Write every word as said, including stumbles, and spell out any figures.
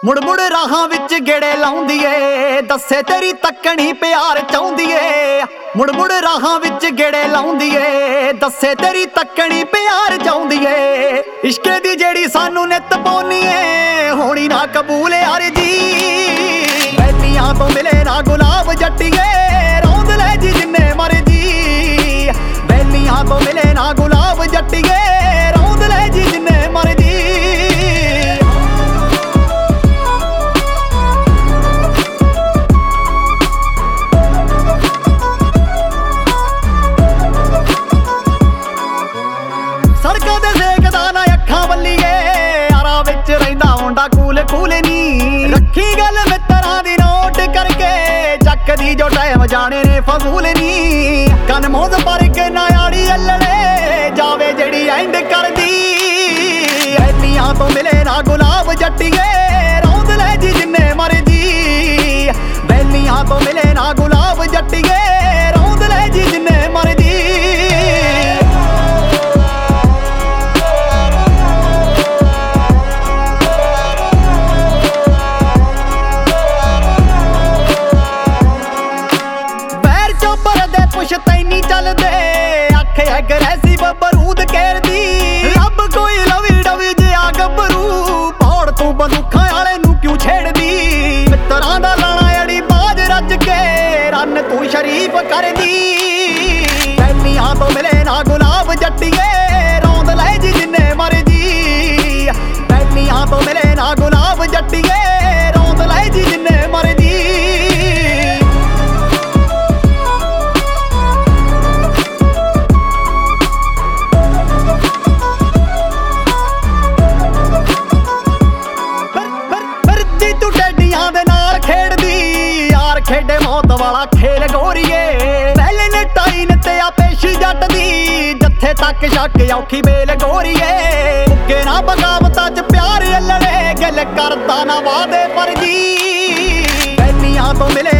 ਮੁੜ ਮੁੜ ਰਾਹਾਂ ਵਿੱਚ ਗੇੜੇ ਲਾਉਂਦੀ ਏ, ਦੱਸੇ ਤੇਰੀ ਤੱਕਣੀ ਪਿਆਰ ਚਾਹੁੰਦੀ ਏ। ਮੁੜ ਮੁੜ ਰਾਹਾਂ ਵਿੱਚ ਗੇੜੇ ਲਾਉਂਦੀ ਏ, ਦੱਸੇ ਤੇਰੀ ਤੱਕਣੀ ਪਿਆਰ ਚਾਹੁੰਦੀ ਏ। ਇਸ਼ਕੇ ਦੀ ਜਿਹੜੀ ਸਾਨੂੰ ਨਿੱਤ ਪਾਉਣੀ ਏ, ਹੋਣੀ ਨਾ ਕਬੂਲ ਯਾਰ ਜੀ। ਬੈਲੀਆਂ ਤੋਂ ਮਿਲੇ ਨਾ ਗੁਲਾਬ ਜੱਟੀਏ, ਰੌਂਦ ਲੈ ਜੀ ਜਿੰਨੇ ਮਰਜੀ। ਬੈਲੀਆਂ ਤੋਂ ਮਿਲੇ ਨਾ ਗੁਲਾਬ ਜੱਟੀਏ, ਰੌਂਦ ਲੈ ਜੀ ਜਿੰਨੇ ਮਰਜੀ। ਸੜਕਾਂ ਤੇ ਸੇਕਦਾ ਨਾ ਅੱਖਾਂ ਵੱਲੀਏ, ਯਾਰਾਂ ਵਿੱਚ ਰਹਿੰਦਾ ਮੁੰਡਾ ਕੂਲ ਕੂਲ ਨੀ। ਰੱਖੀ ਗੱਲ ਮਿੱਤਰਾਂ ਦੀ ਨੋਟ ਕਰਕੇ, ਚੱਕਦੀ ਜੋ ਟਾਈਮ ਜਾਣੇ ਨੇ ਫਜ਼ੂਲ ਨੀ। ਕੰਨ ਮੋਜ਼ ਪਰ ਕੇ ਨਾ ਆੜੀ ਅੱਲੜੇ, ਜਾਵੇ ਜਿਹੜੀ ਐਂਡ ਕਰਦੀ। ਐਨੀਆਂ ਤੋਂ ਮਿਲੇ ਨਾ ਗੁਲਾਬ ਜੱਟੀਏ, ਰੌਂਦ ਲੈ ਜੀ ਜਿੰਨੇ ਮਰਜੀ। ਬੈਲੀਆਂ ਤੋਂ ਮਿਲੇ ਨਾ ਗੁਲਾਬ ਜੱਟੀਏ, ਰੌਂਦ ਲੈ ਜੀ ਜਿੰਨੇ ਮਰਜੀ। ਪੁਸ਼ਤੈਨੀ ਚੱਲਦੇ ਆਖੇ ਐਗਰੈਸਿਵ ਬਰੂਦ ਘੇਰਦੀ। ਰੱਬ ਕੋਈ ਲਵੀ ਡਵੀ ਜਿਹਾ ਗੱਭਰੂ, ਪੌੜ ਤੂੰ ਬੰਦੂਖਾਂ ਵਾਲੇ ਨੂੰ ਕਿਉਂ ਛੇੜਦੀ। ਮਿੱਤਰਾਂ ਦਾ ਲਾਣਾ ਅੜੀ ਬਾਜ ਰੱਜ ਕੇ, ਰੰਨ ਤੂੰ ਸ਼ਰੀਫ ਕਰਦੀ। ਬੈਲੀਆਂ ਤੋਂ ਮਿਲੇ ਨਾ ਗੁਲਾਬ ਜੱਟੀਏ, ਰੌਂਦ ਲੈ ਜੀ ਜਿੰਨੇ ਮਰਜੀ। ਬੈਲੀਆਂ ਤੋਂ ਮਿਲੇ ਨਾ ਗੁਲਾਬ ਜੱਟੀਏ, ਰੌਂਦ ਲੈ ਜੀ ਜਿੰਨੇ ਮਰਜੀ। ਖੇਡੇ ਮੌਤ ਵਾਲਾ ਖੇਲ ਗੋਰੀਏ, ਵੈਲੈਂਟਾਈਨ ਤੇ ਆ ਪੇਸ਼ੀ ਜੱਟ ਦੀ। ਜੱਥੇ ਤੱਕ ਸ਼ੱਕ ਔਖੀ ਬੇਲ ਗੋਰੀਏ, ਮੁੱਕੇ ਨਾ ਬਗਾਵਤਾਂ ਚ ਪਿਆਰ ਅੱਲੜੇ। ਗੱਲ ਕਰਦਾ ਨਾ ਵਾਦੇ ਪਰ ਜੀ। ਬੈਲੀਆਂ ਤੋਂ ਮਿਲੇ